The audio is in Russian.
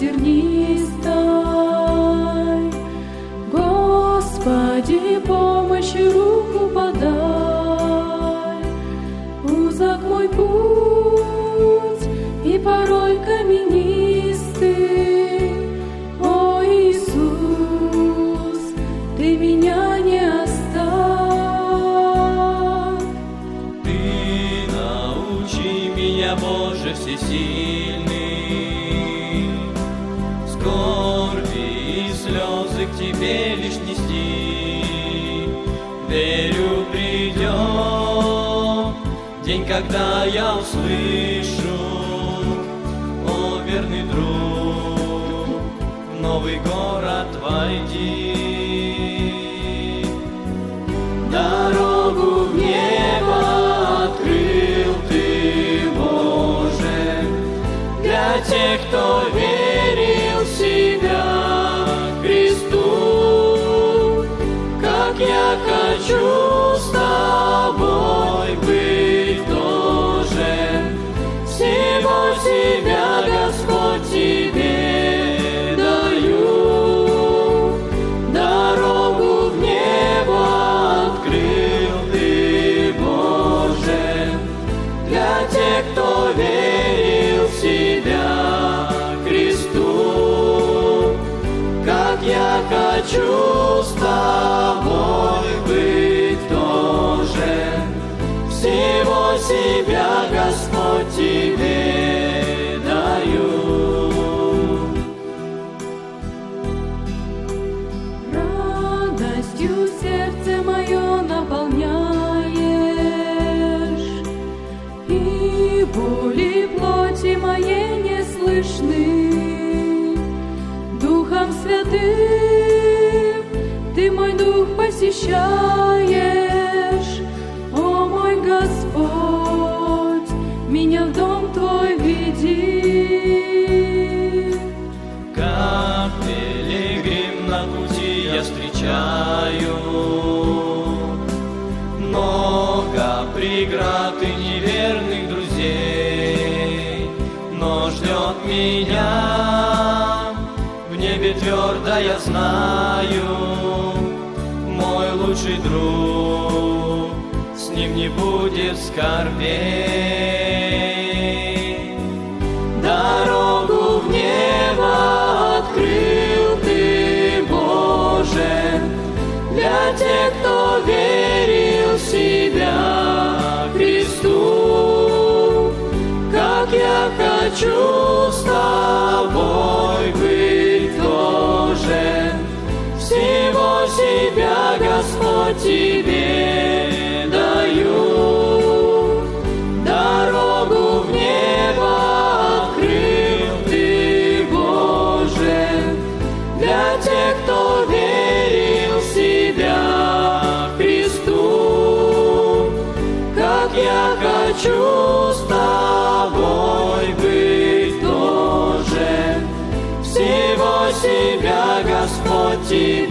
зернистой. Господи, помощь и руку подай. Узок мой путь и порой каменистый. О, Иисус, Ты меня не оставь. Ты научи меня, Боже всесильный, скорби и слезы к Тебе лишь нести. Верю, придет день, когда я услышу: о, верный друг, в новый город войди. Дорогу в небо открыл Ты, Боже, для тех, кто верил в себя Христу. Как я хочу с Тобой быть тоже, всего себя, Господь, Тебе даю. Дорогу в небо открыл Ты, Боже, для тех, кто верил в себя Христу. Как я хочу с Тобой быть тоже, всего себя, Господь, Тебе даю. Радостью сердце мое наполняешь, и боли плоти моей не слышны. Духом Святым Ты мой дух посещаешь. О, мой Господь, меня в дом Твой веди. Как пилигрим на пути я встречаю много преград и неверных друзей, но ждет меня в небе твердо, я знаю, мой лучший друг, с ним не будет скорбей. Дорогу в небо открыл Ты, Боже, для тех, кто верил в себя Христу. Как я хочу с Тобой быть тоже, всего себя, Господь, Тебе даю. Дорогу в небо открыл Ты, Боже, для тех, кто верил в себя Христу. Как я хочу с Тобой быть тоже, всего себя, Господь, Тебе